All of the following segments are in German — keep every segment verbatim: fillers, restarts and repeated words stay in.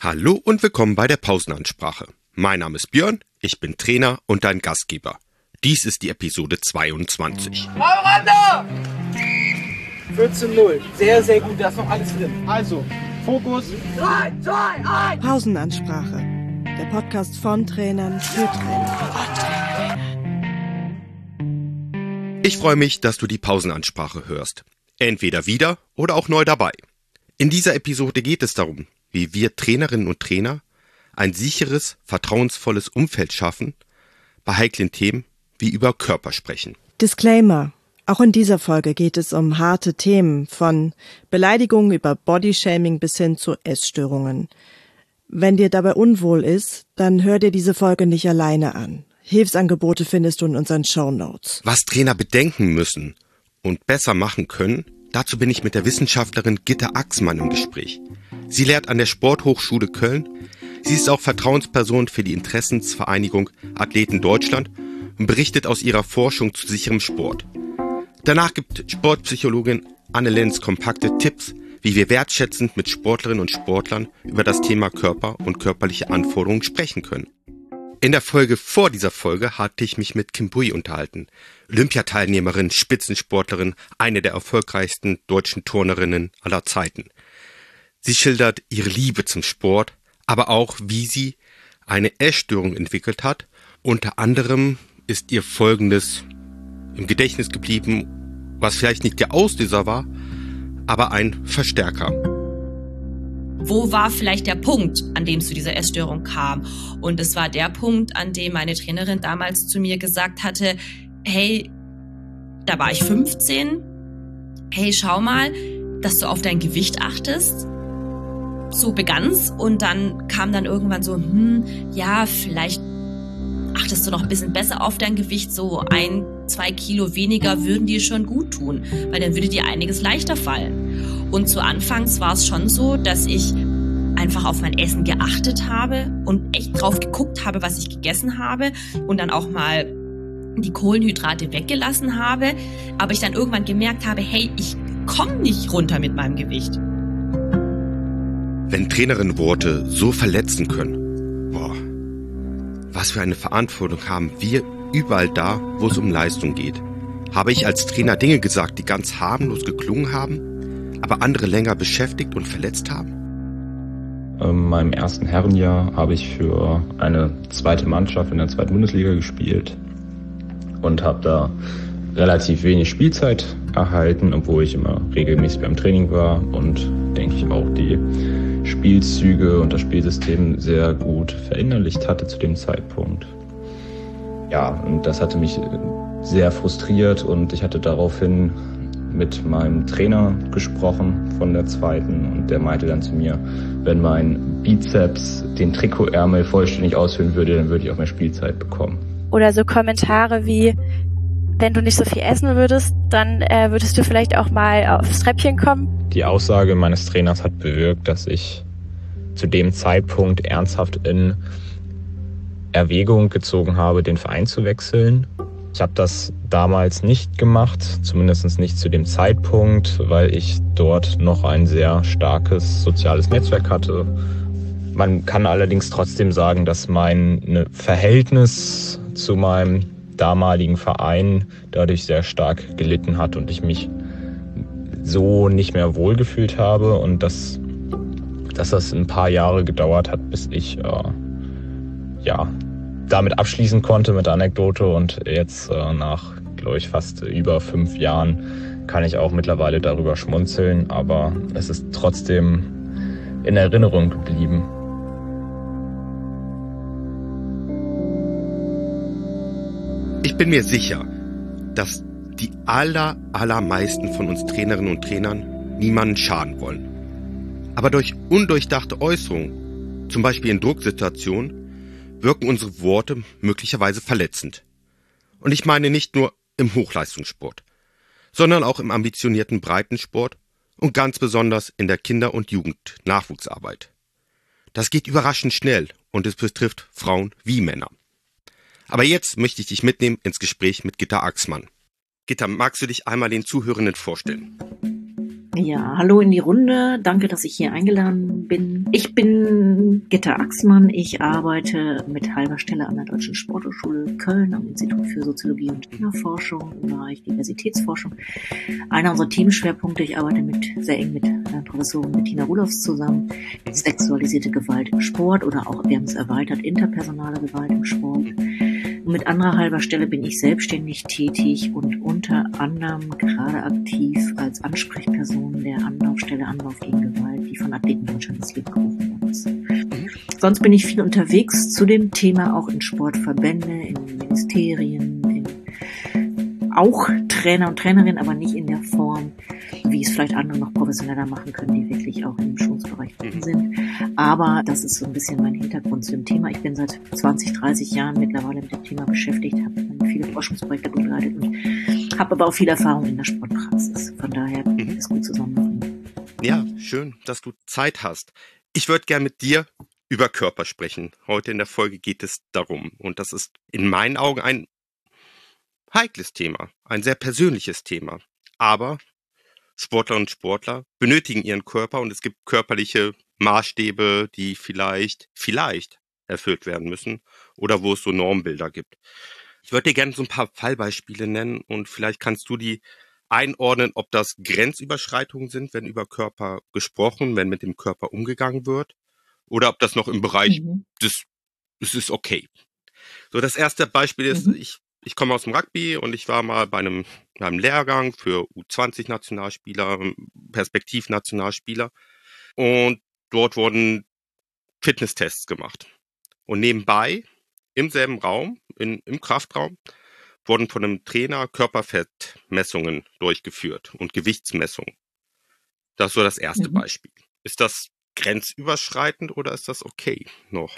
Hallo und willkommen bei der Pausenansprache. Mein Name ist Björn, ich bin Trainer und dein Gastgeber. Dies ist die Episode zweiundzwanzig. Miranda! vierzehn null. Sehr, sehr gut, da ist noch alles drin. Also, Fokus. drei, zwei, eins. Pausenansprache. Der Podcast von Trainern für Trainer. Ich freue mich, dass du die Pausenansprache hörst. Entweder wieder oder auch neu dabei. In dieser Episode geht es darum, wie wir Trainerinnen und Trainer ein sicheres, vertrauensvolles Umfeld schaffen, bei heiklen Themen wie über Körper sprechen. Disclaimer. Auch in dieser Folge geht es um harte Themen, von Beleidigungen über Bodyshaming bis hin zu Essstörungen. Wenn dir dabei unwohl ist, dann hör dir diese Folge nicht alleine an. Hilfsangebote findest du in unseren Shownotes. Was Trainer bedenken müssen und besser machen können, dazu bin ich mit der Wissenschaftlerin Gitta Axmann im Gespräch. Sie lehrt an der Sporthochschule Köln. Sie ist auch Vertrauensperson für die Interessensvereinigung Athleten Deutschland und berichtet aus ihrer Forschung zu sicherem Sport. Danach gibt Sportpsychologin Anne Lenz kompakte Tipps, wie wir wertschätzend mit Sportlerinnen und Sportlern über das Thema Körper und körperliche Anforderungen sprechen können. In der Folge vor dieser Folge hatte ich mich mit Kim Bui unterhalten. Olympiateilnehmerin, Spitzensportlerin, eine der erfolgreichsten deutschen Turnerinnen aller Zeiten. Sie schildert ihre Liebe zum Sport, aber auch, wie sie eine Essstörung entwickelt hat. Unter anderem ist ihr Folgendes im Gedächtnis geblieben, was vielleicht nicht der Auslöser war, aber ein Verstärker. Wo war vielleicht der Punkt, an dem es zu dieser Essstörung kam? Und es war der Punkt, an dem meine Trainerin damals zu mir gesagt hatte, hey, da war ich fünfzehn, hey, schau mal, dass du auf dein Gewicht achtest. So begann's und dann kam dann irgendwann so, hm, ja, vielleicht achtest du noch ein bisschen besser auf dein Gewicht, so ein, zwei Kilo weniger würden dir schon gut tun, weil dann würde dir einiges leichter fallen. Und zu Anfangs war es schon so, dass ich einfach auf mein Essen geachtet habe und echt drauf geguckt habe, was ich gegessen habe und dann auch mal die Kohlenhydrate weggelassen habe, aber ich dann irgendwann gemerkt habe, hey, ich komme nicht runter mit meinem Gewicht. Wenn Trainerinnenworte so verletzen können, boah, was für eine Verantwortung haben wir überall da, wo es um Leistung geht. Habe ich als Trainer Dinge gesagt, die ganz harmlos geklungen haben, aber andere länger beschäftigt und verletzt haben? In meinem ersten Herrenjahr habe ich für eine zweite Mannschaft in der zweiten Bundesliga gespielt und habe da relativ wenig Spielzeit erhalten, obwohl ich immer regelmäßig beim Training war und, denke ich, auch die Spielzüge und das Spielsystem sehr gut verinnerlicht hatte zu dem Zeitpunkt. Ja, und das hatte mich sehr frustriert und ich hatte daraufhin mit meinem Trainer gesprochen von der zweiten und der meinte dann zu mir, wenn mein Bizeps den Trikotärmel vollständig ausfüllen würde, dann würde ich auch mehr Spielzeit bekommen. Oder so Kommentare wie, wenn du nicht so viel essen würdest, dann äh, würdest du vielleicht auch mal aufs Treppchen kommen. Die Aussage meines Trainers hat bewirkt, dass ich zu dem Zeitpunkt ernsthaft in Erwägung gezogen habe, den Verein zu wechseln. Ich habe das damals nicht gemacht, zumindest nicht zu dem Zeitpunkt, weil ich dort noch ein sehr starkes soziales Netzwerk hatte. Man kann allerdings trotzdem sagen, dass mein Verhältnis zu meinem damaligen Verein dadurch sehr stark gelitten hat und ich mich so nicht mehr wohlgefühlt habe und dass, dass das ein paar Jahre gedauert hat, bis ich äh, ja, damit abschließen konnte mit der Anekdote und jetzt äh, nach, glaube ich, fast über fünf Jahren kann ich auch mittlerweile darüber schmunzeln, aber es ist trotzdem in Erinnerung geblieben. Ich bin mir sicher, dass die aller, allermeisten von uns Trainerinnen und Trainern niemanden schaden wollen. Aber durch undurchdachte Äußerungen, zum Beispiel in Drucksituationen, wirken unsere Worte möglicherweise verletzend. Und ich meine nicht nur im Hochleistungssport, sondern auch im ambitionierten Breitensport und ganz besonders in der Kinder- und Jugendnachwuchsarbeit. Das geht überraschend schnell und es betrifft Frauen wie Männer. Aber jetzt möchte ich dich mitnehmen ins Gespräch mit Gitta Axmann. Gitta, magst du dich einmal den Zuhörenden vorstellen? Ja, hallo in die Runde. Danke, dass ich hier eingeladen bin. Ich bin Gitta Axmann. Ich arbeite mit halber Stelle an der Deutschen Sporthochschule Köln am Institut für Soziologie und Trainerforschung im Bereich Diversitätsforschung. Einer unserer Themenschwerpunkte, ich arbeite mit, sehr eng mit äh, Professorin Bettina Rudolphs zusammen, sexualisierte Gewalt im Sport oder auch, wir haben es erweitert, interpersonale Gewalt im Sport. Und mit anderer halber Stelle bin ich selbstständig tätig und unter anderem gerade aktiv als Ansprechperson der Anlaufstelle Anlauf gegen Gewalt, die von Athleten Deutschland ins Leben gerufen worden ist. Sonst bin ich viel unterwegs zu dem Thema, auch in Sportverbände, in Ministerien, in auch Trainer und Trainerinnen, aber nicht in der Form, wie es vielleicht andere noch professioneller machen können, die wirklich auch im Schulungsbereich sind. Aber das ist so ein bisschen mein Hintergrund zu dem Thema. Ich bin seit zwanzig, dreißig Jahren mittlerweile mit dem Thema beschäftigt, habe viele Forschungsprojekte begleitet und habe aber auch viel Erfahrung in der Sportpraxis. Von daher kann ich das gut zusammenbringen. Ja, schön, dass du Zeit hast. Ich würde gern mit dir über Körper sprechen. Heute in der Folge geht es darum. Und das ist in meinen Augen ein heikles Thema, ein sehr persönliches Thema. Aber Sportler und Sportler benötigen ihren Körper und es gibt körperliche Maßstäbe, die vielleicht, vielleicht erfüllt werden müssen oder wo es so Normbilder gibt. Ich würde dir gerne so ein paar Fallbeispiele nennen und vielleicht kannst du die einordnen, ob das Grenzüberschreitungen sind, wenn über Körper gesprochen, wenn mit dem Körper umgegangen wird, oder ob das noch im Bereich Mhm. des, es ist okay. So, das erste Beispiel ist, Mhm. ich, ich komme aus dem Rugby und ich war mal bei einem, bei einem Lehrgang für U zwanzig Nationalspieler, Perspektiv-Nationalspieler und dort wurden Fitnesstests gemacht. Und nebenbei, im selben Raum, in, im Kraftraum, wurden von einem Trainer Körperfettmessungen durchgeführt und Gewichtsmessungen. Das ist so das erste Mhm. Beispiel. Ist das grenzüberschreitend oder ist das okay noch?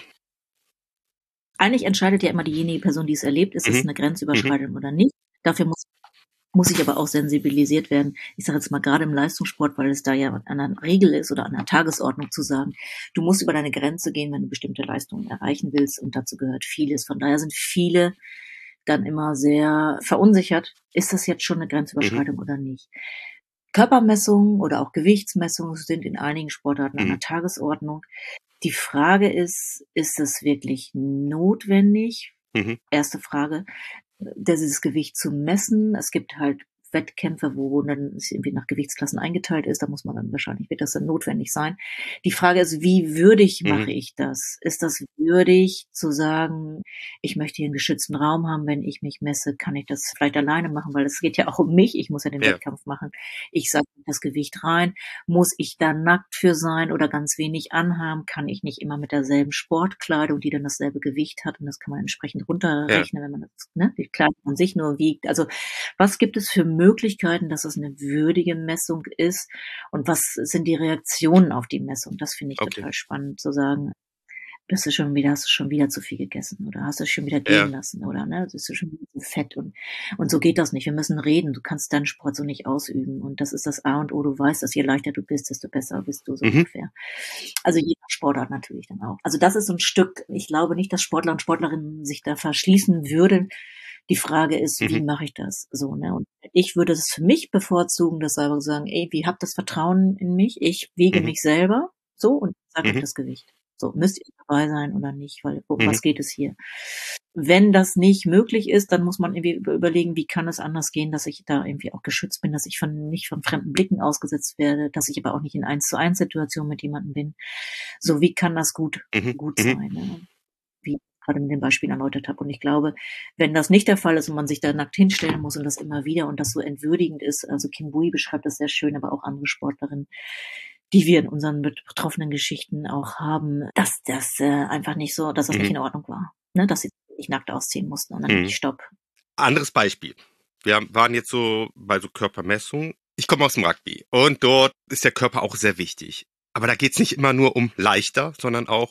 Eigentlich entscheidet ja immer diejenige Person, die es erlebt, ist es Mhm. eine Grenzüberschreitung oder nicht. Dafür muss, muss ich aber auch sensibilisiert werden. Ich sage jetzt mal gerade im Leistungssport, weil es da ja an einer Regel ist oder an einer Tagesordnung zu sagen, du musst über deine Grenze gehen, wenn du bestimmte Leistungen erreichen willst und dazu gehört vieles. Von daher sind viele dann immer sehr verunsichert. Ist das jetzt schon eine Grenzüberschreitung Mhm. oder nicht? Körpermessungen oder auch Gewichtsmessungen sind in einigen Sportarten an Mhm. der Tagesordnung. Die Frage ist, ist es wirklich notwendig? Mhm. Erste Frage, dieses Gewicht zu messen. Es gibt halt Wettkämpfe, wo dann es irgendwie nach Gewichtsklassen eingeteilt ist. Da muss man dann wahrscheinlich, wird das dann notwendig sein. Die Frage ist, wie würdig Mhm. mache ich das? Ist das würdig zu sagen, ich möchte hier einen geschützten Raum haben, wenn ich mich messe, kann ich das vielleicht alleine machen, weil es geht ja auch um mich. Ich muss ja den Ja. Wettkampf machen. Ich sage das Gewicht rein. Muss ich da nackt für sein oder ganz wenig anhaben? Kann ich nicht immer mit derselben Sportkleidung, die dann dasselbe Gewicht hat, und das kann man entsprechend runterrechnen, wenn man das, ne, die Kleidung an sich nur wiegt. Also was gibt es für Möglichkeiten, dass es eine würdige Messung ist, und was sind die Reaktionen auf die Messung? Das finde ich Okay. total spannend zu sagen, bist du schon wieder, hast du schon wieder zu viel gegessen oder hast du es schon wieder gehen Ja. lassen oder ne, bist du schon wieder zu fett, und und so geht das nicht. Wir müssen reden. Du kannst deinen Sport so nicht ausüben, und das ist das A und O. Du weißt, dass je leichter du bist, desto besser bist du, so Mhm. ungefähr. Also jeder Sportart natürlich dann auch. Also das ist so ein Stück. Ich glaube nicht, dass Sportler und Sportlerinnen sich da verschließen würden. Die Frage ist, wie Mhm. mache ich das so, ne? Und ich würde es für mich bevorzugen, dass selber sagen, ey, wie habt das Vertrauen in mich? Ich wiege Mhm. mich selber so und sage euch Mhm. das Gewicht. So, müsst ihr dabei sein oder nicht? Weil um Mhm. was geht es hier? Wenn das nicht möglich ist, dann muss man irgendwie über- überlegen, wie kann es anders gehen, dass ich da irgendwie auch geschützt bin, dass ich von nicht von fremden Blicken ausgesetzt werde, dass ich aber auch nicht in eins zu eins Situationen mit jemandem bin. So, wie kann das gut Mhm. gut Mhm. sein? Ne? Wie ich gerade mit dem Beispiel erläutert habe. Und ich glaube, wenn das nicht der Fall ist und man sich da nackt hinstellen muss und das immer wieder und das so entwürdigend ist, also Kim Bui beschreibt das sehr schön, aber auch andere Sportlerinnen, die wir in unseren betroffenen Geschichten auch haben, dass das äh, einfach nicht so, dass das nicht Mhm. in Ordnung war, ne? Dass sie sich nackt ausziehen mussten und dann Mhm. nicht Stopp. Anderes Beispiel. Wir waren jetzt so bei so Körpermessungen. Ich komme aus dem Rugby und dort ist der Körper auch sehr wichtig. Aber da geht's nicht immer nur um leichter, sondern auch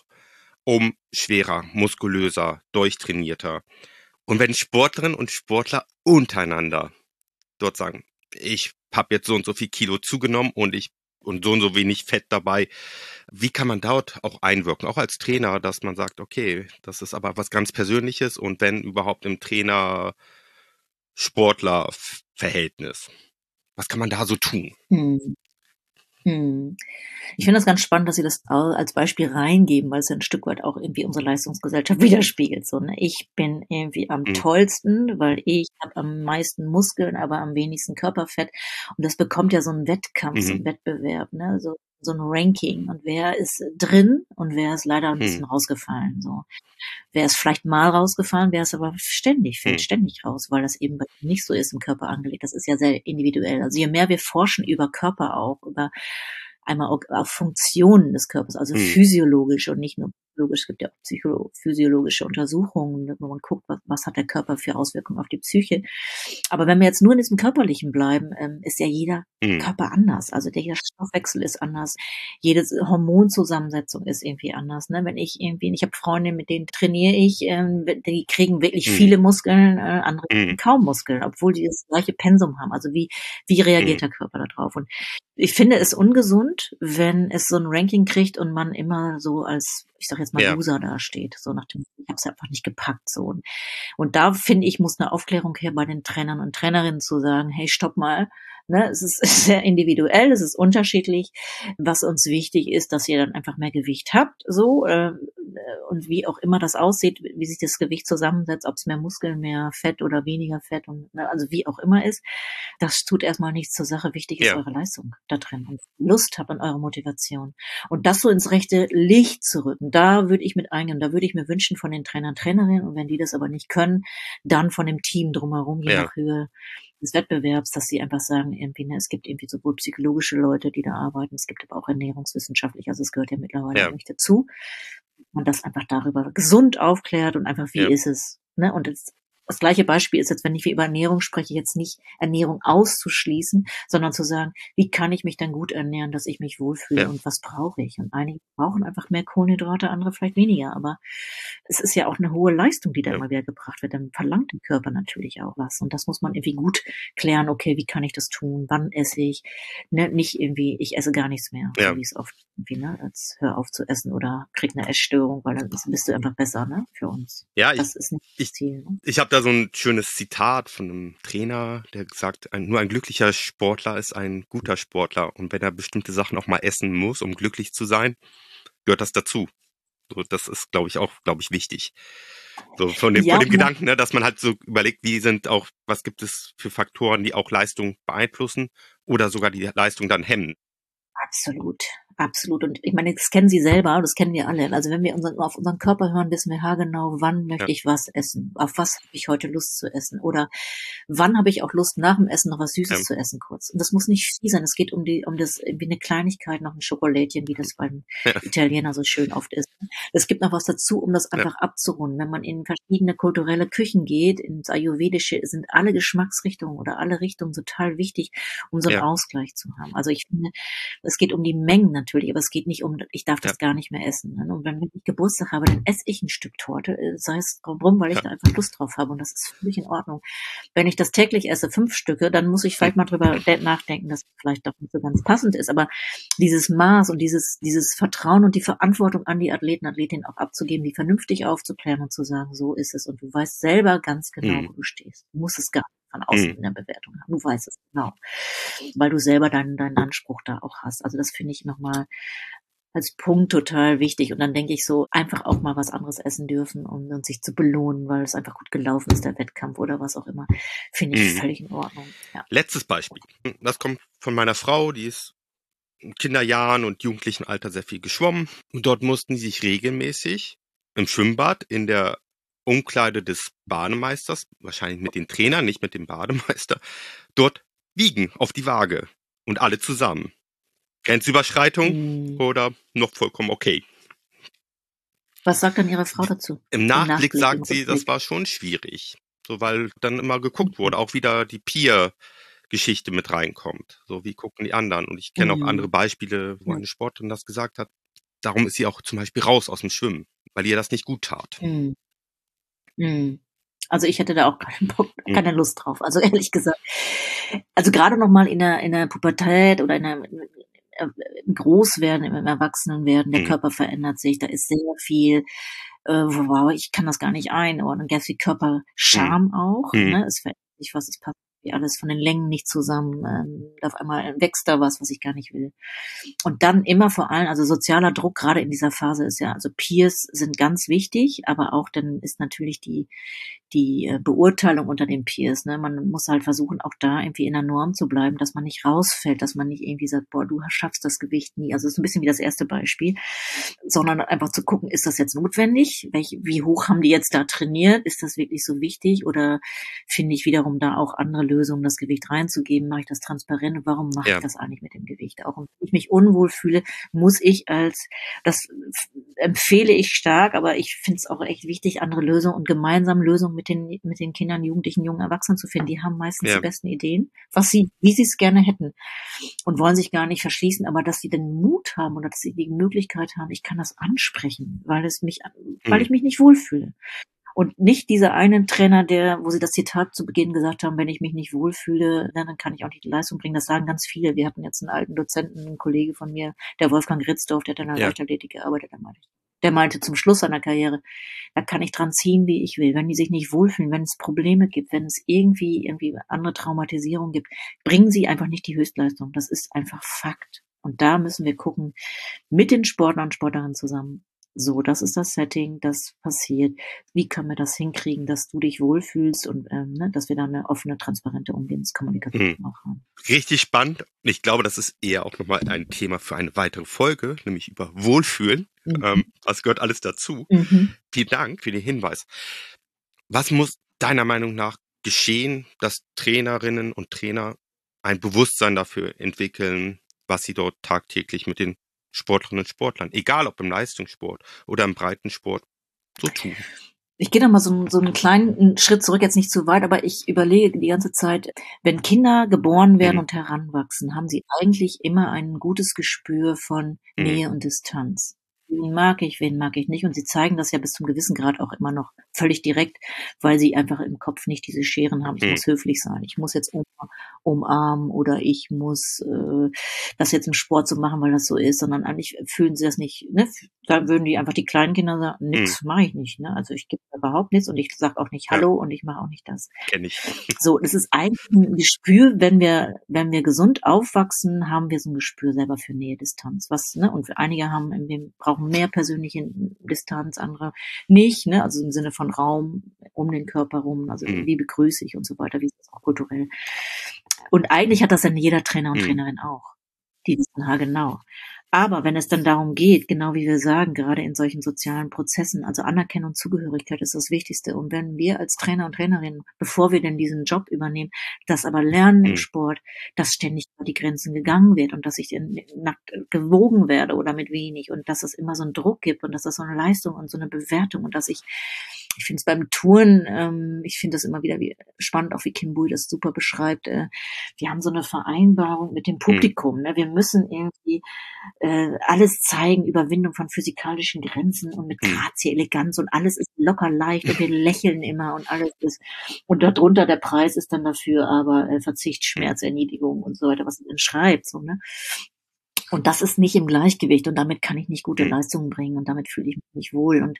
um schwerer, muskulöser, durchtrainierter. Und wenn Sportlerinnen und Sportler untereinander dort sagen, ich habe jetzt so und so viel Kilo zugenommen und ich und so und so wenig Fett dabei, wie kann man dort auch einwirken, auch als Trainer, dass man sagt, okay, das ist aber was ganz Persönliches und wenn überhaupt im Trainer-Sportler-Verhältnis. Was kann man da so tun? Hm. Hm. Ich finde das ganz spannend, dass Sie das als Beispiel reingeben, weil es ja ein Stück weit auch irgendwie unsere Leistungsgesellschaft widerspiegelt. So, ne? Ich bin irgendwie am Mhm. tollsten, weil ich habe am meisten Muskeln, aber am wenigsten Körperfett. Und das bekommt ja so einen Wettkampf, so einen Mhm. Wettbewerb, ne? So, so ein Ranking. Und wer ist drin und wer ist leider ein bisschen Mhm. rausgefallen. So. Wer ist vielleicht mal rausgefallen, wer ist aber ständig, fällt Mhm. ständig raus, weil das eben nicht so ist im Körper angelegt. Das ist ja sehr individuell. Also je mehr wir forschen über Körper auch, über einmal auch auf Funktionen des Körpers, also Mhm. physiologisch und nicht nur psychologisch. Es gibt ja auch psycho- physiologische Untersuchungen, wo man guckt, was, was hat der Körper für Auswirkungen auf die Psyche. Aber wenn wir jetzt nur in diesem Körperlichen bleiben, ähm, ist ja jeder Mhm. Körper anders. Also der jeder Stoffwechsel ist anders. Jede Hormonzusammensetzung ist irgendwie anders. Ne? Wenn ich irgendwie, ich habe Freunde, mit denen trainiere ich, ähm, die kriegen wirklich Mhm. viele Muskeln, äh, andere kriegen Mhm. kaum Muskeln, obwohl die das gleiche Pensum haben. Also wie, wie reagiert Mhm. der Körper darauf? Und ich finde es ungesund, wenn es so ein Ranking kriegt und man immer so als, ich sag jetzt mal, Ja. Loser dasteht. So nach dem, ich habe es einfach nicht gepackt. So. Und, und da finde ich, muss eine Aufklärung her bei den Trainern und Trainerinnen zu sagen, hey, stopp mal. Ne, es ist sehr individuell, es ist unterschiedlich. Was uns wichtig ist, dass ihr dann einfach mehr Gewicht habt, so äh, und wie auch immer das aussieht, wie sich das Gewicht zusammensetzt, ob es mehr Muskeln, mehr Fett oder weniger Fett und ne, also wie auch immer ist, das tut erstmal nichts zur Sache. Wichtig ist Ja. eure Leistung da drin und Lust habt an eure Motivation und das so ins rechte Licht zu rücken. Da würde ich mit eingehen, da würde ich mir wünschen von den Trainern, Trainerinnen und wenn die das aber nicht können, dann von dem Team drumherum, je Ja. nach Höhe des Wettbewerbs, dass sie einfach sagen, irgendwie, ne, es gibt irgendwie sowohl psychologische Leute, die da arbeiten, es gibt aber auch ernährungswissenschaftlich, also es gehört ja mittlerweile Ja. auch nicht dazu. Man das einfach darüber gesund aufklärt und einfach, wie Ja. ist es, ne? Und das, das gleiche Beispiel ist jetzt, wenn ich über Ernährung spreche, jetzt nicht Ernährung auszuschließen, sondern zu sagen, wie kann ich mich dann gut ernähren, dass ich mich wohlfühle Ja. und was brauche ich? Und einige brauchen einfach mehr Kohlenhydrate, andere vielleicht weniger, aber es ist ja auch eine hohe Leistung, die da Ja. immer wieder gebracht wird. Dann verlangt der Körper natürlich auch was. Und das muss man irgendwie gut klären. Okay, wie kann ich das tun? Wann esse ich? Ne, nicht irgendwie, ich esse gar nichts mehr, Ja. so wie es oft irgendwie, ne, als hör auf zu essen oder krieg eine Essstörung, weil dann bist, bist du einfach besser, ne, für uns. Ja, ich, Das ist nicht das ich, Ziel, ne? ich habe da so ein schönes Zitat von einem Trainer, der gesagt, ein, nur ein glücklicher Sportler ist ein guter Sportler. Und wenn er bestimmte Sachen auch mal essen muss, um glücklich zu sein, gehört das dazu. So, das ist, glaube ich, auch, glaube ich, wichtig. So von dem, Ja, von dem und man- Gedanken, ne, dass man halt so überlegt, wie sind auch, was gibt es für Faktoren, die auch Leistung beeinflussen oder sogar die Leistung dann hemmen. absolut, absolut. Und ich meine, das kennen Sie selber, das kennen wir alle. Also wenn wir unseren, auf unseren Körper hören, wissen wir haargenau, wann möchte Ja. ich was essen, auf was habe ich heute Lust zu essen oder wann habe ich auch Lust, nach dem Essen noch was Süßes Ja. zu essen kurz. Und das muss nicht viel sein. Es geht um die, um das, irgendwie eine Kleinigkeit, noch ein Schokolädchen, wie das beim Ja. Italiener so schön oft ist. Es gibt noch was dazu, um das Ja. einfach abzurunden. Wenn man in verschiedene kulturelle Küchen geht, ins Ayurvedische, sind alle Geschmacksrichtungen oder alle Richtungen total wichtig, um so einen Ja. Ausgleich zu haben. Also ich finde, es geht um die Mengen natürlich, aber es geht nicht um, ich darf das Ja. gar nicht mehr essen. Ne? Und wenn ich Geburtstag habe, dann esse ich ein Stück Torte, äh, sei es rum, weil ich Ja. da einfach Lust drauf habe und das ist völlig in Ordnung. Wenn ich das täglich esse, fünf Stücke, dann muss ich vielleicht mal drüber de- nachdenken, dass vielleicht doch nicht so ganz passend ist. Aber dieses Maß und dieses, dieses Vertrauen und die Verantwortung an die Athleten, Athletinnen auch abzugeben, die vernünftig aufzuklären und zu sagen, so ist es. Und du weißt selber ganz genau, Mhm. wo du stehst. Du musst es gar nicht von außen Mhm. in der Bewertung haben. Du weißt es genau. Weil du selber deinen, deinen Anspruch da auch hast. Also das finde ich nochmal als Punkt total wichtig. Und dann denke ich so, einfach auch mal was anderes essen dürfen, um, um sich zu belohnen, weil es einfach gut gelaufen ist, der Wettkampf oder was auch immer, finde ich Mhm. völlig in Ordnung. Ja. Letztes Beispiel. Das kommt von meiner Frau, die ist in Kinderjahren und jugendlichen Alter sehr viel geschwommen. Und dort mussten sie sich regelmäßig im Schwimmbad in der Umkleide des Bademeisters, wahrscheinlich mit den Trainern, nicht mit dem Bademeister, dort wiegen auf die Waage. Und alle zusammen. Grenzüberschreitung Mhm. oder noch vollkommen okay. Was sagt dann Ihre Frau dazu? Im Nachblick Nachblick, im sagt sie, das Rückblick. war schon schwierig. So, weil dann immer geguckt Mhm. wurde, auch wieder die Peer-Geschichte mit reinkommt. So, wie gucken die anderen? Und ich kenne auch andere Mhm. Beispiele, wo Ja. eine Sportlerin das gesagt hat. Darum ist sie auch zum Beispiel raus aus dem Schwimmen, weil ihr das nicht gut tat. Mhm. Mhm. Also ich hätte da auch keinen Bock, Mhm. keine Lust drauf. Also ehrlich gesagt. Also gerade noch mal in der, in der Pubertät oder in der, äh, im Großwerden, im Erwachsenenwerden, der Mhm. Körper verändert sich. Da ist sehr viel, äh, wow, ich kann das gar nicht einordnen. Ganz viel Körperscham auch. Mhm. Ne? Es verändert sich was, es passiert alles von den Längen nicht zusammen, ähm, auf einmal wächst da was, was ich gar nicht will. Und dann immer vor allem, also sozialer Druck, gerade in dieser Phase ist ja, also Peers sind ganz wichtig, aber auch dann ist natürlich die die äh, Beurteilung unter den Peers, ne, man muss halt versuchen, auch da irgendwie in der Norm zu bleiben, dass man nicht rausfällt, dass man nicht irgendwie sagt, boah, du schaffst das Gewicht nie, also es ist ein bisschen wie das erste Beispiel, sondern einfach zu gucken, ist das jetzt notwendig, Welch, wie hoch haben die jetzt da trainiert, ist das wirklich so wichtig oder finde ich wiederum da auch andere Lösungen, das Gewicht reinzugeben, mache ich das transparent und warum mache Ja. ich das eigentlich mit dem Gewicht auch, und wenn ich mich unwohl fühle, muss ich als, das empfehle ich stark, aber ich finde es auch echt wichtig, andere Lösungen und gemeinsam Lösungen mit den mit den Kindern, Jugendlichen, jungen Erwachsenen zu finden. Die haben meistens Ja. die besten Ideen, was sie, wie sie es gerne hätten und wollen sich gar nicht verschließen, aber dass sie den Mut haben oder dass sie die Möglichkeit haben, ich kann das ansprechen, weil es mich, weil ich mich nicht wohlfühle. Und nicht dieser eine Trainer, der, wo sie das Zitat zu Beginn gesagt haben, wenn ich mich nicht wohlfühle, dann kann ich auch nicht die Leistung bringen. Das sagen ganz viele. Wir hatten jetzt einen alten Dozenten, einen Kollege von mir, der Wolfgang Ritzdorf, der hat in der Ja. Leichtathletik gearbeitet, der meinte, der meinte zum Schluss seiner Karriere, da kann ich dran ziehen, wie ich will. Wenn die sich nicht wohlfühlen, wenn es Probleme gibt, wenn es irgendwie, irgendwie andere Traumatisierung gibt, bringen sie einfach nicht die Höchstleistung. Das ist einfach Fakt. Und da müssen wir gucken, mit den Sportlern und Sportlerinnen zusammen. So, das ist das Setting, das passiert. Wie können wir das hinkriegen, dass du dich wohlfühlst und ähm, ne, dass wir da eine offene, transparente Umgehenskommunikation Mhm. auch haben. Richtig spannend. Ich glaube, das ist eher auch nochmal ein Thema für eine weitere Folge, nämlich über Wohlfühlen. Mhm. Ähm, das gehört alles dazu. Mhm. Vielen Dank für den Hinweis. Was muss deiner Meinung nach geschehen, dass Trainerinnen und Trainer ein Bewusstsein dafür entwickeln, was sie dort tagtäglich mit den Sportlerinnen und Sportlern, egal ob im Leistungssport oder im Breitensport, so tun? Ich gehe da mal so, so einen kleinen Schritt zurück, jetzt nicht zu weit, aber ich überlege die ganze Zeit, wenn Kinder geboren werden Mhm. und heranwachsen, haben sie eigentlich immer ein gutes Gespür von Mhm. Nähe und Distanz. Wen mag ich, wen mag ich nicht? Und sie zeigen das ja bis zum gewissen Grad auch immer noch völlig direkt, weil sie einfach im Kopf nicht diese Scheren haben. Ich Mhm. muss höflich sein, ich muss jetzt Oma umarmen oder ich muss äh, das jetzt im Sport so machen, weil das so ist, sondern eigentlich fühlen sie das nicht. Ne? Da würden die einfach die kleinen Kinder sagen, nix Mhm. mache ich nicht. Ne? Also ich gebe überhaupt nichts und ich sage auch nicht Ja. Hallo und ich mache auch nicht das. Kenn ich. So, das ist eigentlich ein Gespür, wenn wir, wenn wir gesund aufwachsen, haben wir so ein Gespür selber für Nähe, Distanz. Was, ne? Und für einige haben, wir brauchen mehr persönliche Distanz, andere nicht, ne? Also im Sinne von Raum um den Körper rum, also Mhm. wie begrüße ich und so weiter, wie ist das auch kulturell. Und eigentlich hat das dann jeder Trainer und Mhm. Trainerin auch. Die wissen haargenau. Aber wenn es dann darum geht, genau wie wir sagen, gerade in solchen sozialen Prozessen, also Anerkennung und Zugehörigkeit ist das Wichtigste. Und wenn wir als Trainer und Trainerinnen, bevor wir denn diesen Job übernehmen, das aber lernen im Mhm. Sport, dass ständig über die Grenzen gegangen wird und dass ich nackt gewogen werde oder mit wenig und dass es immer so einen Druck gibt und dass das so eine Leistung und so eine Bewertung und dass ich, ich finde es beim Touren, ähm, ich finde das immer wieder wie, spannend, auch wie Kim Bui das super beschreibt, äh, wir haben so eine Vereinbarung mit dem Publikum, ne? Wir müssen irgendwie äh, alles zeigen, Überwindung von physikalischen Grenzen und mit Mhm. Grazie, Eleganz und alles ist locker leicht und wir lächeln immer und alles ist, und darunter der Preis ist dann dafür aber äh, Verzicht, Schmerz, Erniedrigung und so weiter, was er dann schreibt, so, ne? Und das ist nicht im Gleichgewicht und damit kann ich nicht gute Mhm. Leistungen bringen und damit fühle ich mich nicht wohl und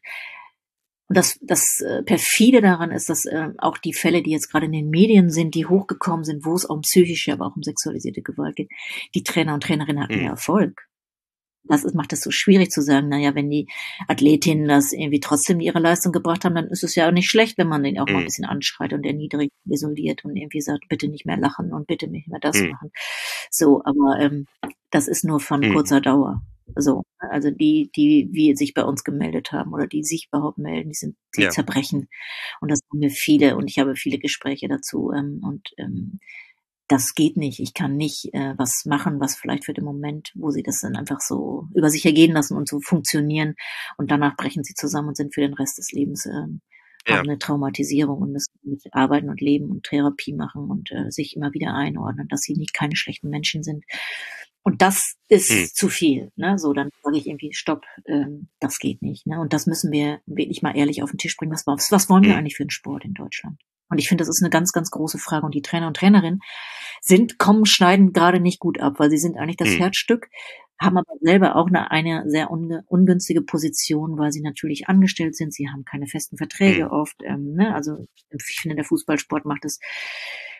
Und das, das äh, perfide daran ist, dass äh, auch die Fälle, die jetzt gerade in den Medien sind, die hochgekommen sind, wo es um psychische, aber auch um sexualisierte Gewalt geht, die Trainer und Trainerinnen hatten Mhm. ja Erfolg. Das ist, macht es so schwierig zu sagen, naja, wenn die Athletinnen das irgendwie trotzdem ihre Leistung gebracht haben, dann ist es ja auch nicht schlecht, wenn man den auch mal ein Mhm. bisschen anschreit und erniedrigt, isoliert und irgendwie sagt, bitte nicht mehr lachen und bitte nicht mehr das Mhm. machen. So, aber ähm, das ist nur von Mhm. kurzer Dauer. So, also die, die wir sich bei uns gemeldet haben oder die sich überhaupt melden, die sind, die Ja. zerbrechen. Und das haben wir viele und ich habe viele Gespräche dazu. Ähm, und ähm, das geht nicht. Ich kann nicht äh, was machen, was vielleicht für den Moment, wo sie das dann einfach so über sich ergehen lassen und so funktionieren und danach brechen sie zusammen und sind für den Rest des Lebens ähm, Ja. haben eine Traumatisierung und müssen mit arbeiten und leben und Therapie machen und äh, sich immer wieder einordnen, dass sie nicht keine schlechten Menschen sind. Und das ist Mhm. zu viel. Ne? So, dann sage ich irgendwie, stopp, ähm, das geht nicht. Ne? Und das müssen wir wirklich mal ehrlich auf den Tisch bringen. Was, was, was wollen wir Mhm. eigentlich für einen Sport in Deutschland? Und ich finde, das ist eine ganz, ganz große Frage. Und die Trainer und Trainerinnen sind, kommen, schneiden gerade nicht gut ab, weil sie sind eigentlich das Mhm. Herzstück, haben aber selber auch eine, eine sehr unge- ungünstige Position, weil sie natürlich angestellt sind. Sie haben keine festen Verträge Mhm. oft. Ähm, ne? Also ich finde, der Fußballsport macht es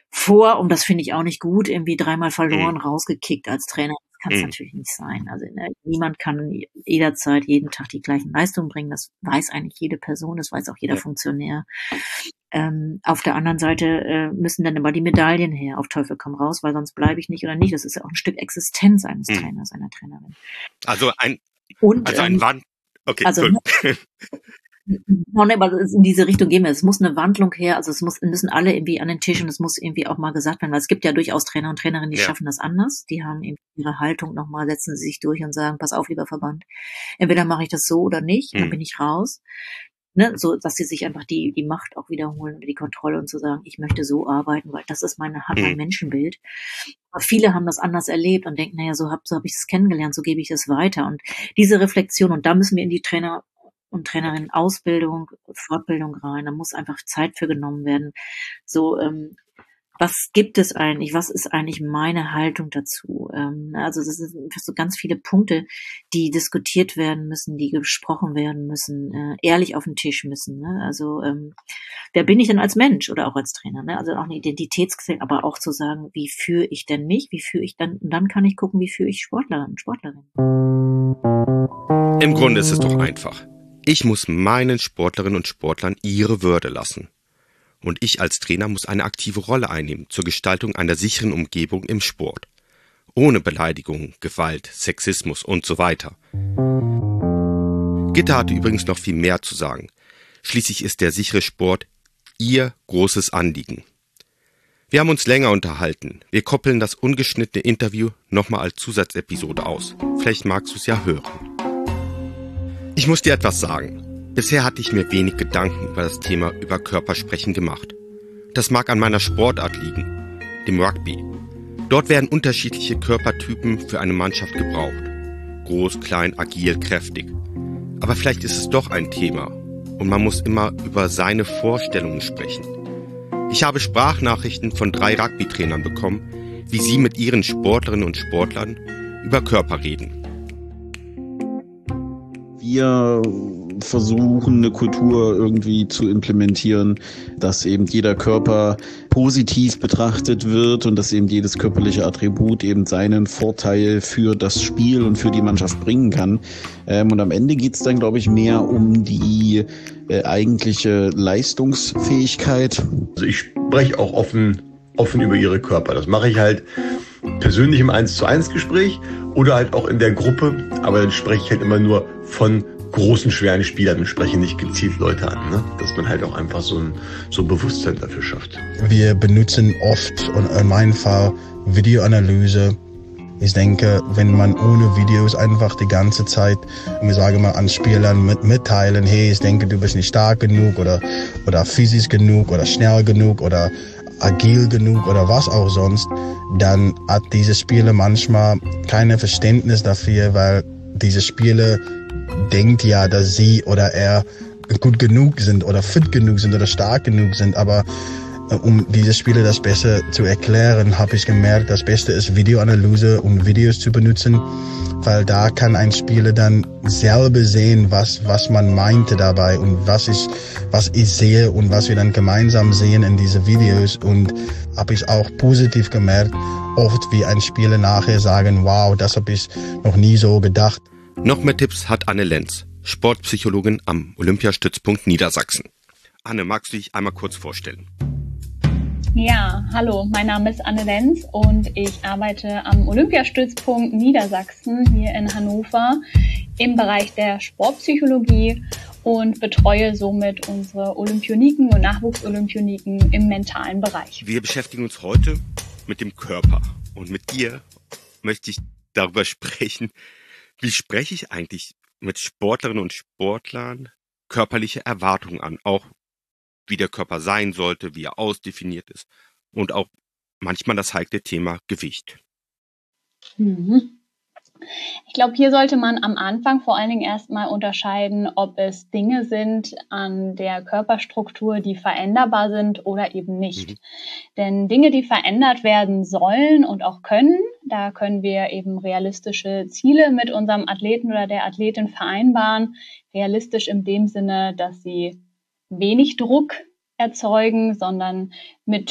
vor, und das finde ich auch nicht gut, irgendwie dreimal verloren, Mhm. rausgekickt als Trainer. Das kann es Mhm. natürlich nicht sein. Also ne, niemand kann jederzeit, jeden Tag die gleichen Leistungen bringen. Das weiß eigentlich jede Person, das weiß auch jeder Ja. Funktionär. Ähm, auf der anderen Seite äh, müssen dann immer die Medaillen her, auf Teufel komm raus, weil sonst bleibe ich nicht oder nicht. Das ist ja auch ein Stück Existenz eines Mhm. Trainers, einer Trainerin. Also ein, Und also ein ähm, Wand. Okay, also Entschuldigung. No, ne, aber in diese Richtung gehen wir. Es muss eine Wandlung her. Also es muss, müssen alle irgendwie an den Tisch und es muss irgendwie auch mal gesagt werden, weil es gibt ja durchaus Trainer und Trainerinnen, die Ja. schaffen das anders. Die haben eben ihre Haltung nochmal, setzen sie sich durch und sagen, pass auf, lieber Verband. Entweder mache ich das so oder nicht, dann Mhm. bin ich raus. Ne, so, dass sie sich einfach die, die Macht auch wiederholen oder die Kontrolle und zu sagen, ich möchte so arbeiten, weil das ist meine, hat mein Mhm. Menschenbild. Aber viele haben das anders erlebt und denken, naja, so hab, so hab ich es kennengelernt, so gebe ich es weiter. Und diese Reflexion, und da müssen wir in die Trainer und Trainerinnen Ausbildung, Fortbildung rein. Da muss einfach Zeit für genommen werden. So, ähm, was gibt es eigentlich? Was ist eigentlich meine Haltung dazu? Ähm, also das sind so ganz viele Punkte, die diskutiert werden müssen, die besprochen werden müssen, äh, ehrlich auf den Tisch müssen. Ne? Also ähm, wer bin ich denn als Mensch oder auch als Trainer? Ne? Also auch eine Identitätsgeschichte, aber auch zu sagen, wie führe ich denn mich? Wie führe ich dann? Und dann kann ich gucken, wie führe ich Sportlerinnen und Sportlerinnen. Im Grunde ist es doch einfach. Ich muss meinen Sportlerinnen und Sportlern ihre Würde lassen. Und ich als Trainer muss eine aktive Rolle einnehmen zur Gestaltung einer sicheren Umgebung im Sport. Ohne Beleidigung, Gewalt, Sexismus und so weiter. Gitta hatte übrigens noch viel mehr zu sagen. Schließlich ist der sichere Sport ihr großes Anliegen. Wir haben uns länger unterhalten. Wir koppeln das ungeschnittene Interview nochmal als Zusatzepisode aus. Vielleicht magst du es ja hören. Ich muss dir etwas sagen. Bisher hatte ich mir wenig Gedanken über das Thema über Körpersprechen gemacht. Das mag an meiner Sportart liegen, dem Rugby. Dort werden unterschiedliche Körpertypen für eine Mannschaft gebraucht. Groß, klein, agil, kräftig. Aber vielleicht ist es doch ein Thema und man muss immer über seine Vorstellungen sprechen. Ich habe Sprachnachrichten von drei Rugby-Trainern bekommen, wie sie mit ihren Sportlerinnen und Sportlern über Körper reden. Wir versuchen, eine Kultur irgendwie zu implementieren, dass eben jeder Körper positiv betrachtet wird und dass eben jedes körperliche Attribut eben seinen Vorteil für das Spiel und für die Mannschaft bringen kann. Ähm, und am Ende geht es dann, glaube ich, mehr um die äh, eigentliche Leistungsfähigkeit. Also ich spreche auch offen, offen über ihre Körper. Das mache ich halt persönlich im eins zu eins Gespräch oder halt auch in der Gruppe, aber dann spreche ich halt immer nur von großen, schweren Spielern und spreche nicht gezielt Leute an, ne? Dass man halt auch einfach so ein, so ein Bewusstsein dafür schafft. Wir benutzen oft, und in meinem Fall, Videoanalyse. Ich denke, wenn man ohne Videos einfach die ganze Zeit, wir sagen mal, an Spielern mit, mitteilen, hey, ich denke, du bist nicht stark genug oder, oder physisch genug oder schnell genug oder agil genug oder was auch sonst, dann hat diese Spieler manchmal kein Verständnis dafür, weil diese Spieler denkt ja, dass sie oder er gut genug sind oder fit genug sind oder stark genug sind, aber äh, um diese Spieler das besser zu erklären, habe ich gemerkt, das Beste ist Videoanalyse und Videos zu benutzen, weil da kann ein Spieler dann selber sehen, was was man meinte dabei und was ich was ich sehe und was wir dann gemeinsam sehen in diese Videos, und habe ich auch positiv gemerkt, oft wie ein Spieler nachher sagen, wow, das habe ich noch nie so gedacht. Noch mehr Tipps hat Anne Lenz, Sportpsychologin am Olympiastützpunkt Niedersachsen. Anne, magst du dich einmal kurz vorstellen? Ja, hallo, mein Name ist Anne Lenz und ich arbeite am Olympiastützpunkt Niedersachsen hier in Hannover im Bereich der Sportpsychologie und betreue somit unsere Olympioniken und Nachwuchsolympioniken im mentalen Bereich. Wir beschäftigen uns heute mit dem Körper und mit dir möchte ich darüber sprechen, wie spreche ich eigentlich mit Sportlerinnen und Sportlern körperliche Erwartungen an, auch wie der Körper sein sollte, wie er ausdefiniert ist und auch manchmal das heikle Thema Gewicht. Mhm. Ich glaube, hier sollte man am Anfang vor allen Dingen erstmal unterscheiden, ob es Dinge sind an der Körperstruktur, die veränderbar sind oder eben nicht. Mhm. Denn Dinge, die verändert werden sollen und auch können, da können wir eben realistische Ziele mit unserem Athleten oder der Athletin vereinbaren. Realistisch in dem Sinne, dass sie wenig Druck erzeugen, sondern mit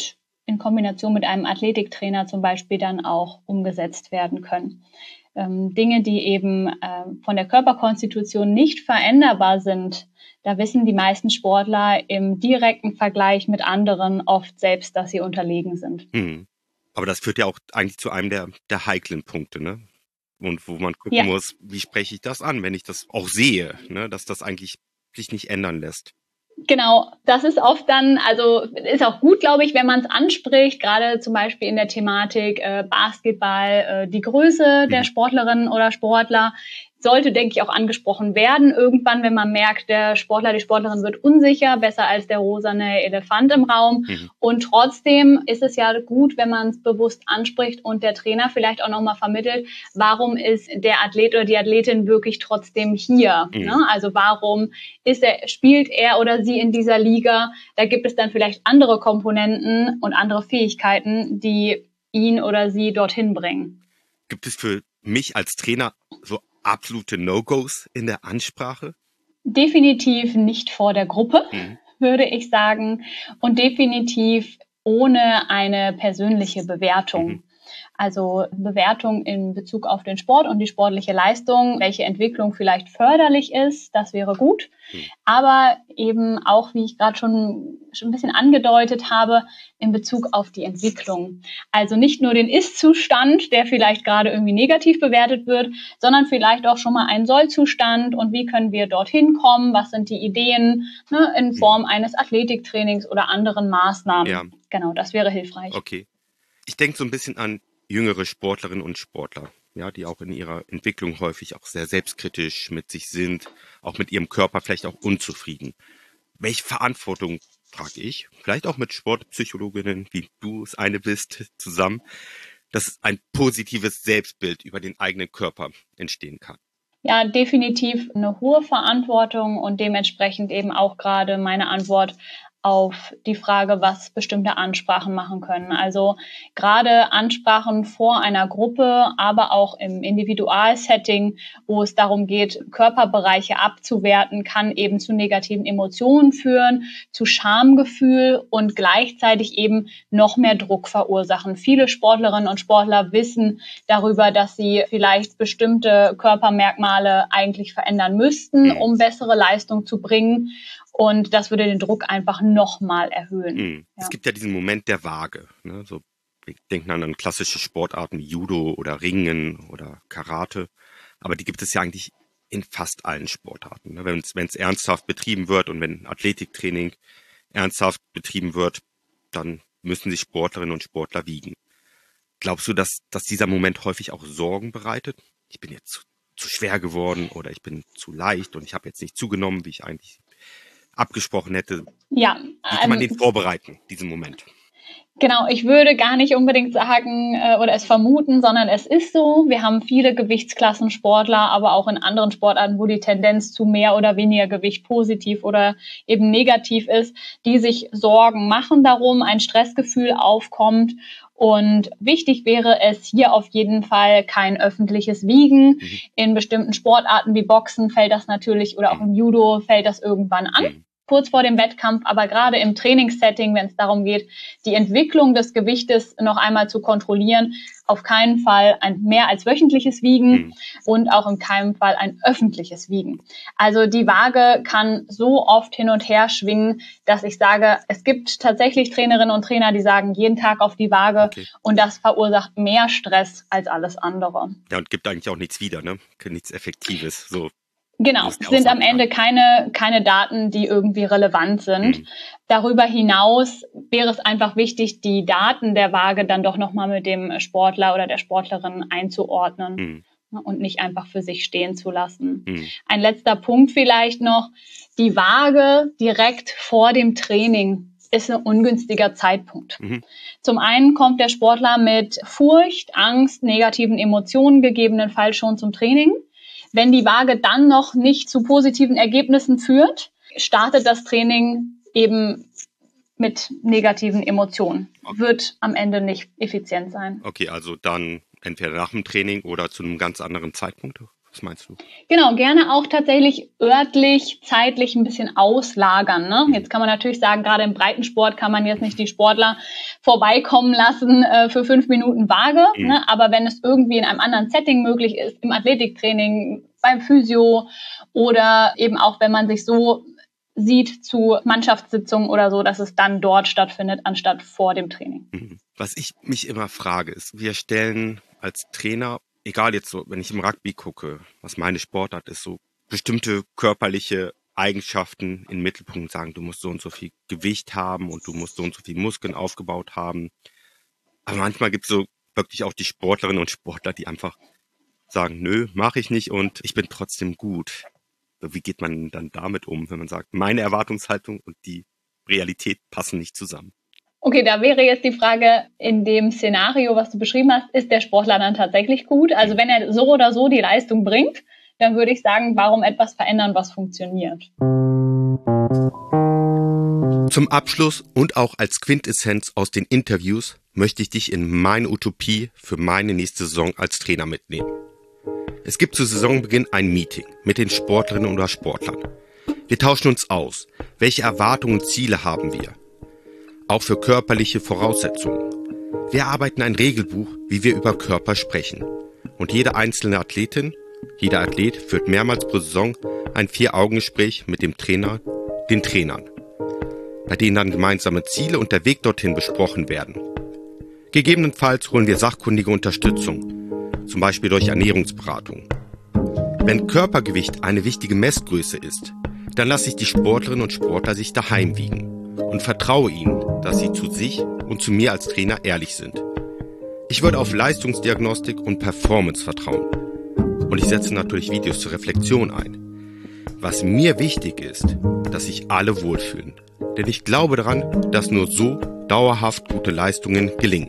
in Kombination mit einem Athletiktrainer zum Beispiel dann auch umgesetzt werden können. Ähm, Dinge, die eben äh, von der Körperkonstitution nicht veränderbar sind, da wissen die meisten Sportler im direkten Vergleich mit anderen oft selbst, dass sie unterlegen sind. Mhm. Aber das führt ja auch eigentlich zu einem der, der heiklen Punkte, ne? Und wo man gucken Ja. muss, wie spreche ich das an, wenn ich das auch sehe, ne? Dass das eigentlich sich nicht ändern lässt. Genau, das ist oft dann, also ist auch gut, glaube ich, wenn man es anspricht, gerade zum Beispiel in der Thematik äh, Basketball, äh, die Größe der Sportlerinnen oder Sportler sollte, denke ich, auch angesprochen werden. Irgendwann, wenn man merkt, der Sportler, die Sportlerin wird unsicher, besser als der rosane Elefant im Raum. Mhm. Und trotzdem ist es ja gut, wenn man es bewusst anspricht und der Trainer vielleicht auch nochmal vermittelt, warum ist der Athlet oder die Athletin wirklich trotzdem hier? Mhm. Ne? Also warum ist er, spielt er oder sie in dieser Liga? Da gibt es dann vielleicht andere Komponenten und andere Fähigkeiten, die ihn oder sie dorthin bringen. Gibt es für mich als Trainer so absolute No-Gos in der Ansprache? Definitiv nicht vor der Gruppe, mhm. würde ich sagen. Und definitiv ohne eine persönliche Bewertung. Mhm. Also Bewertung in Bezug auf den Sport und die sportliche Leistung, welche Entwicklung vielleicht förderlich ist, das wäre gut. Mhm. Aber eben auch, wie ich gerade schon, schon ein bisschen angedeutet habe, in Bezug auf die Entwicklung. Also nicht nur den Ist-Zustand, der vielleicht gerade irgendwie negativ bewertet wird, sondern vielleicht auch schon mal einen Soll-Zustand und wie können wir dorthin kommen, was sind die Ideen, ne, in Form eines Athletiktrainings oder anderen Maßnahmen. Ja. Genau, das wäre hilfreich. Okay. Ich denke so ein bisschen an jüngere Sportlerinnen und Sportler, ja, die auch in ihrer Entwicklung häufig auch sehr selbstkritisch mit sich sind, auch mit ihrem Körper vielleicht auch unzufrieden. Welche Verantwortung trage ich, vielleicht auch mit Sportpsychologinnen, wie du es eine bist, zusammen, dass ein positives Selbstbild über den eigenen Körper entstehen kann? Ja, definitiv eine hohe Verantwortung und dementsprechend eben auch gerade meine Antwort auf die Frage, was bestimmte Ansprachen machen können. Also gerade Ansprachen vor einer Gruppe, aber auch im Individualsetting, wo es darum geht, Körperbereiche abzuwerten, kann eben zu negativen Emotionen führen, zu Schamgefühl und gleichzeitig eben noch mehr Druck verursachen. Viele Sportlerinnen und Sportler wissen darüber, dass sie vielleicht bestimmte Körpermerkmale eigentlich verändern müssten, um bessere Leistung zu bringen. Und das würde den Druck einfach nochmal erhöhen. Mhm. Ja. Es gibt ja diesen Moment der Waage. Ne? So, wir denken an klassische Sportarten wie Judo oder Ringen oder Karate. Aber die gibt es ja eigentlich in fast allen Sportarten. Ne? Wenn es ernsthaft betrieben wird und wenn Athletiktraining ernsthaft betrieben wird, dann müssen sich Sportlerinnen und Sportler wiegen. Glaubst du, dass, dass dieser Moment häufig auch Sorgen bereitet? Ich bin jetzt zu, zu schwer geworden oder ich bin zu leicht und ich habe jetzt nicht zugenommen, wie ich eigentlich abgesprochen hätte. Ja. Wie kann man ähm, den vorbereiten, diesen Moment? Genau, ich würde gar nicht unbedingt sagen äh, oder es vermuten, sondern es ist so. Wir haben viele Gewichtsklassensportler, aber auch in anderen Sportarten, wo die Tendenz zu mehr oder weniger Gewicht positiv oder eben negativ ist, die sich Sorgen machen darum, ein Stressgefühl aufkommt. Und wichtig wäre es hier auf jeden Fall kein öffentliches Wiegen. Mhm. In bestimmten Sportarten wie Boxen fällt das natürlich oder auch im Judo fällt das irgendwann an. Mhm. Kurz vor dem Wettkampf, aber gerade im Trainingssetting, wenn es darum geht, die Entwicklung des Gewichtes noch einmal zu kontrollieren, auf keinen Fall ein mehr als wöchentliches Wiegen mhm. und auch in keinem Fall ein öffentliches Wiegen. Also die Waage kann so oft hin und her schwingen, dass ich sage, es gibt tatsächlich Trainerinnen und Trainer, die sagen, jeden Tag auf die Waage okay. und das verursacht mehr Stress als alles andere. Ja, und gibt eigentlich auch nichts wieder, ne? Nichts Effektives, so. Genau, es sind am Ende keine, keine Daten, die irgendwie relevant sind. Mhm. Darüber hinaus wäre es einfach wichtig, die Daten der Waage dann doch nochmal mit dem Sportler oder der Sportlerin einzuordnen mhm. und nicht einfach für sich stehen zu lassen. Mhm. Ein letzter Punkt vielleicht noch, die Waage direkt vor dem Training ist ein ungünstiger Zeitpunkt. Mhm. Zum einen kommt der Sportler mit Furcht, Angst, negativen Emotionen gegebenenfalls schon zum Training. Wenn die Waage dann noch nicht zu positiven Ergebnissen führt, startet das Training eben mit negativen Emotionen. Wird am Ende nicht effizient sein. Okay, also dann entweder nach dem Training oder zu einem ganz anderen Zeitpunkt Was meinst du? Genau, gerne auch tatsächlich örtlich, zeitlich ein bisschen auslagern. Ne? Jetzt kann man natürlich sagen, gerade im Breitensport kann man jetzt nicht die Sportler vorbeikommen lassen äh, für fünf Minuten Waage. Mhm. Ne? Aber wenn es irgendwie in einem anderen Setting möglich ist, im Athletiktraining, beim Physio oder eben auch, wenn man sich so sieht zu Mannschaftssitzungen oder so, dass es dann dort stattfindet, anstatt vor dem Training. Was ich mich immer frage, ist, wir stellen als Trainer, egal jetzt so, wenn ich im Rugby gucke, was meine Sportart ist, so bestimmte körperliche Eigenschaften in den Mittelpunkt sagen, du musst so und so viel Gewicht haben und du musst so und so viel Muskeln aufgebaut haben. Aber manchmal gibt es so wirklich auch die Sportlerinnen und Sportler, die einfach sagen, nö, mache ich nicht und ich bin trotzdem gut. Wie geht man dann damit um, wenn man sagt, meine Erwartungshaltung und die Realität passen nicht zusammen? Okay, da wäre jetzt die Frage, in dem Szenario, was du beschrieben hast, ist der Sportler dann tatsächlich gut? Also wenn er so oder so die Leistung bringt, dann würde ich sagen, warum etwas verändern, was funktioniert? Zum Abschluss und auch als Quintessenz aus den Interviews möchte ich dich in meine Utopie für meine nächste Saison als Trainer mitnehmen. Es gibt zu Saisonbeginn ein Meeting mit den Sportlerinnen oder Sportlern. Wir tauschen uns aus. Welche Erwartungen und Ziele haben wir? Auch für körperliche Voraussetzungen. Wir erarbeiten ein Regelbuch, wie wir über Körper sprechen. Und jede einzelne Athletin, jeder Athlet führt mehrmals pro Saison ein Vier-Augen-Gespräch mit dem Trainer, den Trainern, bei denen dann gemeinsame Ziele und der Weg dorthin besprochen werden. Gegebenenfalls holen wir sachkundige Unterstützung, zum Beispiel durch Ernährungsberatung. Wenn Körpergewicht eine wichtige Messgröße ist, dann lasse ich die Sportlerinnen und Sportler sich daheim wiegen und vertraue ihnen, dass sie zu sich und zu mir als Trainer ehrlich sind. Ich würde auf Leistungsdiagnostik und Performance vertrauen. Und ich setze natürlich Videos zur Reflexion ein. Was mir wichtig ist, dass sich alle wohlfühlen. Denn ich glaube daran, dass nur so dauerhaft gute Leistungen gelingen.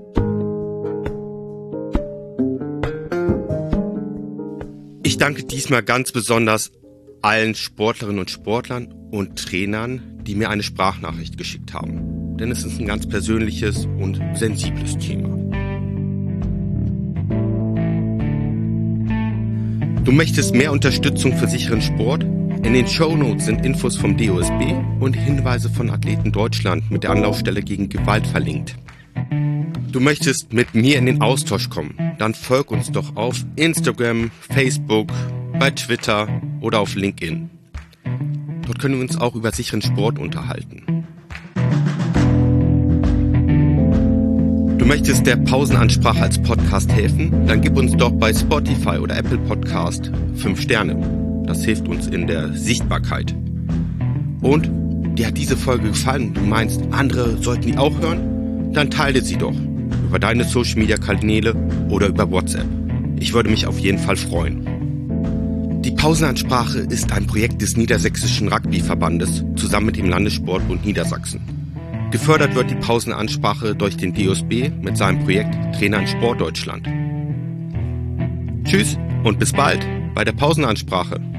Ich danke diesmal ganz besonders allen Sportlerinnen und Sportlern und Trainern, die mir eine Sprachnachricht geschickt haben. Denn es ist ein ganz persönliches und sensibles Thema. Du möchtest mehr Unterstützung für sicheren Sport? In den Shownotes sind Infos vom D O S B und Hinweise von Athleten Deutschland mit der Anlaufstelle gegen Gewalt verlinkt. Du möchtest mit mir in den Austausch kommen? Dann folg uns doch auf Instagram, Facebook, bei Twitter oder auf LinkedIn. Dort können wir uns auch über sicheren Sport unterhalten. Du möchtest der Pausenansprache als Podcast helfen? Dann gib uns doch bei Spotify oder Apple Podcast fünf Sterne. Das hilft uns in der Sichtbarkeit. Und dir hat diese Folge gefallen und du meinst, andere sollten die auch hören? Dann teile sie doch über deine Social-Media-Kanäle oder über WhatsApp. Ich würde mich auf jeden Fall freuen. Die Pausenansprache ist ein Projekt des Niedersächsischen Rugbyverbandes zusammen mit dem Landessportbund Niedersachsen. Gefördert wird die Pausenansprache durch den D O S B mit seinem Projekt Trainer in Sport Deutschland. Tschüss und bis bald bei der Pausenansprache.